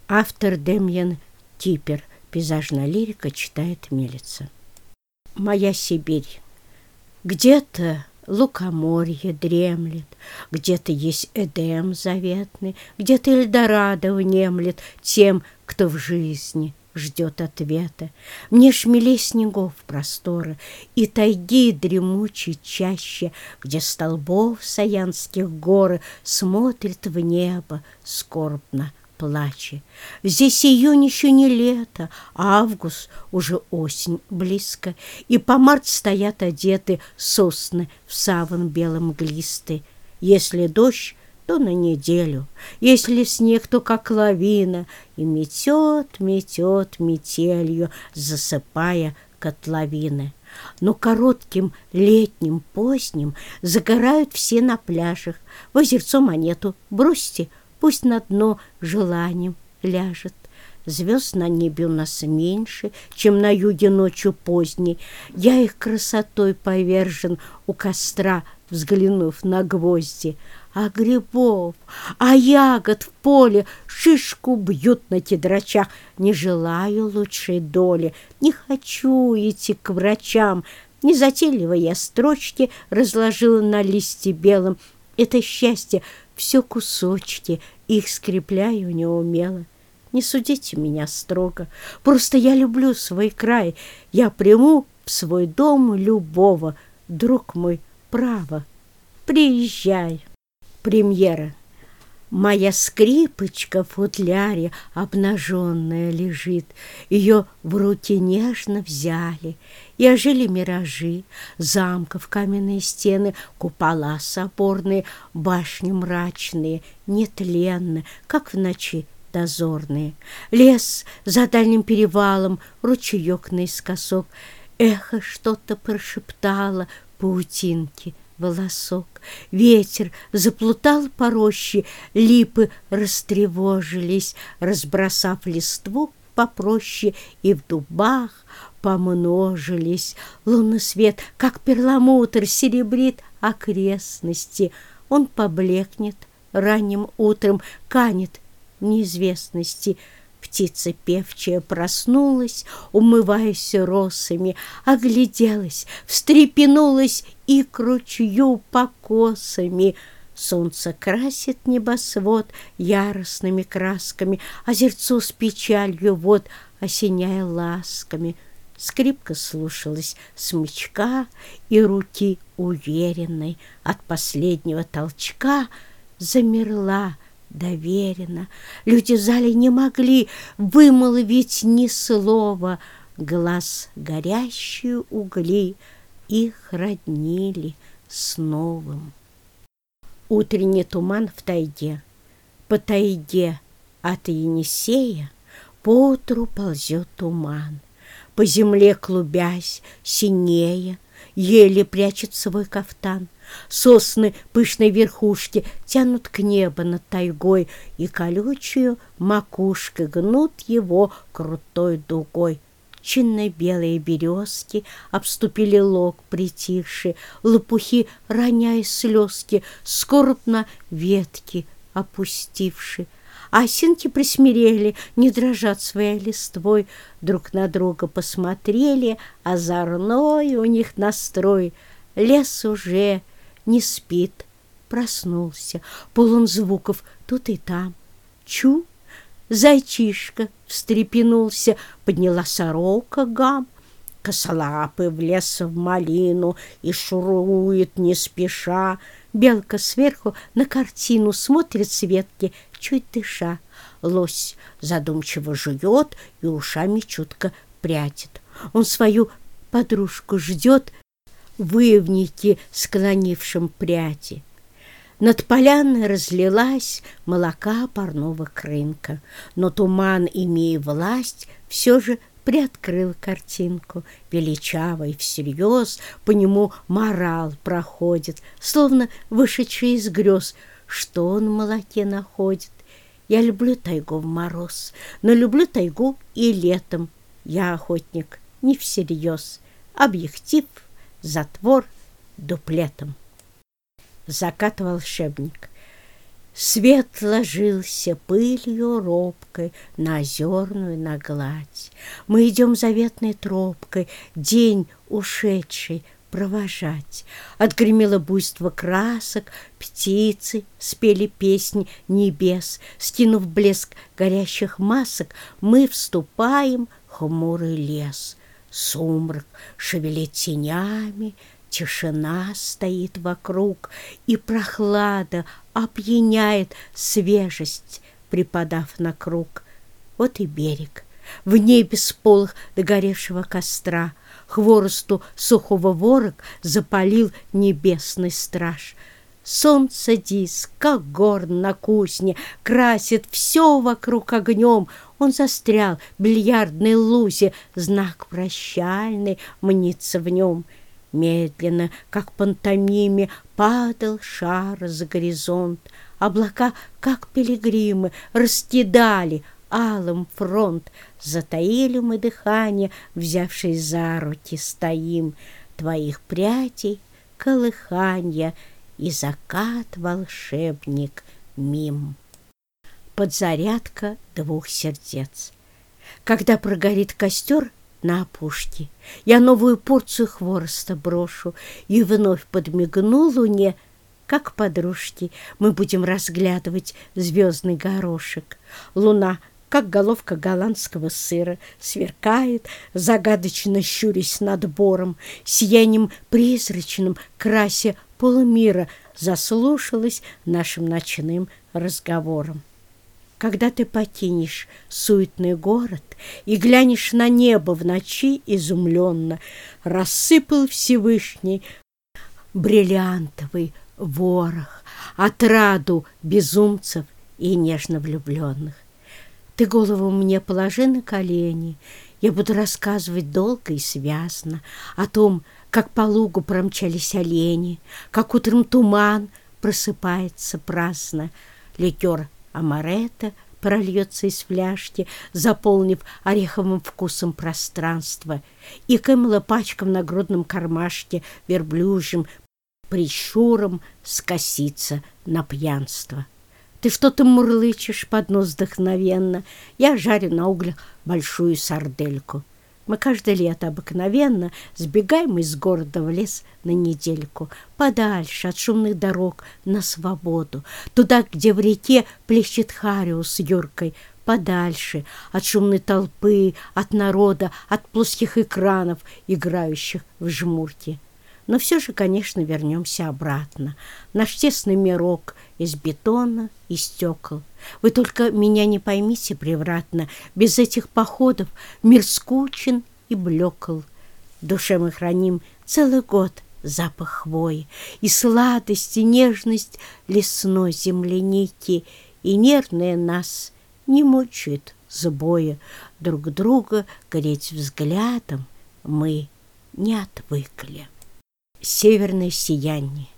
Автор Демьян Типпер. Пейзажная лирика, читает Милица. Моя Сибирь. Где-то лукоморье дремлет, где-то есть Эдем заветный, где-то Эльдорадо внемлет тем, кто в жизни ждет ответа. Мне шмелей снегов просторы и тайги дремучей чаще, где столбов саянских горы смотрят в небо скорбно плача. Здесь июнь еще не лето, а август уже осень близко, и по март стоят одеты сосны в саван бело-мглистый. Если дождь, то на неделю, если снег, то как лавина, и метет метелью, засыпая котловины. Но коротким летним поздним загорают все на пляжах. В озерцо монету бросьте, пусть на дно желанием ляжет. Звезд на небе у нас меньше, чем на юге ночью поздней. Я их красотой повержен у костра, взглянув на гвозди. А грибов, а ягод в поле шишку бьют на кедрачах. Не желаю лучшей доли, не хочу идти к врачам. Незатейливо я строчки разложила на листе белом. Это счастье все кусочки, их скрепляю неумело. Не судите меня строго, просто я люблю свой край. Я приму в свой дом любого, друг мой, право. Приезжай. Премьера. Моя скрипочка в футляре обнаженная лежит. Ее в руки нежно взяли, и ожили миражи замков, каменные стены, купола соборные, башни мрачные, нетленны, как в ночи дозорные. Лес за дальним перевалом, ручеек наискосок, эхо что-то прошептало паутинки. Волосок. Ветер заплутал по роще, липы растревожились, разбросав листву попроще, и в дубах помножились. Лунный свет, как перламутр, серебрит окрестности. Он поблекнет ранним утром, канет в неизвестности. Птица певчая проснулась, умываясь росами, огляделась, встрепенулась и к ручью покосами. Солнце красит небосвод яростными красками, озерцо с печалью вод, осеняя ласками. Скрипка слушалась смычка, и руки уверенной от последнего толчка замерла доверенно. Люди в зале не могли вымолвить ни слова. Глаз горящие угли их роднили с новым. Утренний туман в тайге. По тайге от Енисея поутру ползет туман. По земле клубясь, синея, еле прячет свой кафтан. Сосны пышной верхушки тянут к небу над тайгой, и колючую макушкой гнут его крутой дугой. Чинные белые березки обступили лог притихший, лопухи, роняя слезки, скорбно ветки опустивши. А осинки присмирели, не дрожат своей листвой, друг на друга посмотрели, озорной у них настрой. Лес уже не спит, проснулся, полон звуков тут и там. Чу! Зайчишка встрепенулся, подняла сорока гам. Косолапый влез в малину и шурует не спеша. Белка сверху на картину смотрит с ветки, чуть дыша. Лось задумчиво жует и ушами чутко прячет. Он свою подружку ждет в ивнике, склонившем пряди. Над поляной разлилась молока парного крынка, но туман, имея власть, все же приоткрыл картинку. Величавый всерьез по нему морал проходит, словно вышедший из грез. Что он в молоке находит? Я люблю тайгу в мороз, но люблю тайгу и летом. Я охотник не всерьез. Объектив, затвор, дуплетом. Закат волшебник. Свет ложился пылью робкой на озерную, на гладь. Мы идем заветной тропкой день ушедший провожать. Отгремело буйство красок, птицы спели песнь небес. Скинув блеск горящих масок, мы вступаем в хмурый лес. Сумрак шевелит тенями, тишина стоит вокруг, и прохлада опьяняет, свежесть припадав на круг. Вот и берег. В небе сполох догоревшего костра, хворосту сухого ворог запалил небесный страж. Солнце диск, как горн на кусне, красит все вокруг огнем. Он застрял в бильярдной лузе, знак прощальный мнится в нем. Медленно, как пантомиме, падал шар за горизонт. Облака, как пилигримы, раскидали алым фронт. Затаили мы дыхание, взявшись за руки, стоим. Твоих прядей колыханья и закат волшебник мим. Подзарядка двух сердец. Когда прогорит костер на опушке, я новую порцию хвороста брошу и вновь подмигну луне, как подружки. Мы будем разглядывать звездный горошек. Луна, как головка голландского сыра, сверкает, загадочно щурясь над бором, сиянием призрачным, красе полумира, заслушалась нашим ночным разговором. Когда ты покинешь суетный город и глянешь на небо в ночи изумленно, рассыпал Всевышний бриллиантовый ворох, отраду безумцев и нежно влюбленных. Ты голову мне положи на колени, я буду рассказывать долго и связно о том, как по лугу промчались олени, как утром туман просыпается праздно, ликер амаретто прольется из фляжки, заполнив ореховым вкусом пространство, и Кэмела пачка в нагрудном кармашке верблюжьим прищуром скосится на пьянство. Ты что-то мурлычешь под нос вдохновенно. Я жарю на углях большую сардельку. Мы каждое лето обыкновенно сбегаем из города в лес на недельку, подальше от шумных дорог на свободу, туда, где в реке плещет хариус с юркой, подальше от шумной толпы, от народа, от плоских экранов, играющих в жмурки. Но все же, конечно, вернемся обратно. Наш тесный мирок из бетона и стекол. Вы только меня не поймите превратно. Без этих походов мир скучен и блекл. В душе мы храним целый год запах хвои и сладость, и нежность лесной земляники. И нервные нас не мучают сбоя. Друг друга гореть взглядом мы не отвыкли. Северное сияние,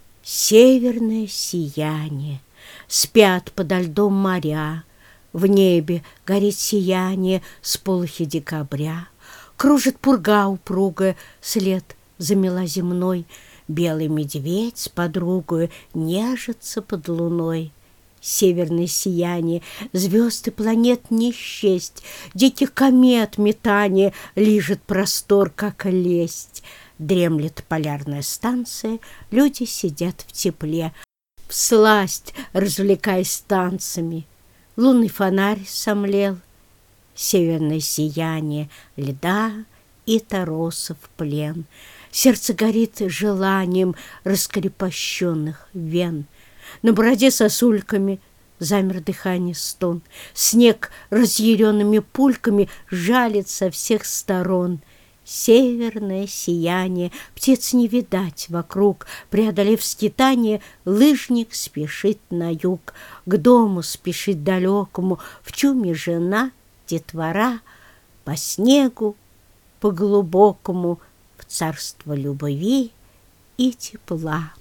северное сияние, спят подо льдом моря, в небе горит сияние сполохи декабря, кружит пурга упругая, след замела земной, белый медведь с подругою нежится под луной. Северное сияние, звезд и планет не счесть, диких комет метание лижет простор, как лесть. Дремлет полярная станция, люди сидят в тепле, всласть развлекаясь танцами. Лунный фонарь сомлел, северное сияние льда и торосов плен. Сердце горит желанием раскрепощенных вен. На бороде сосульками замер дыхание стон. Снег разъяренными пульками жалит со всех сторон. Северное сияние, птиц не видать вокруг. Преодолев скитание, лыжник спешит на юг. К дому спешит далекому, в чуме жена, детвора. По снегу, по глубокому, в царство любви и тепла.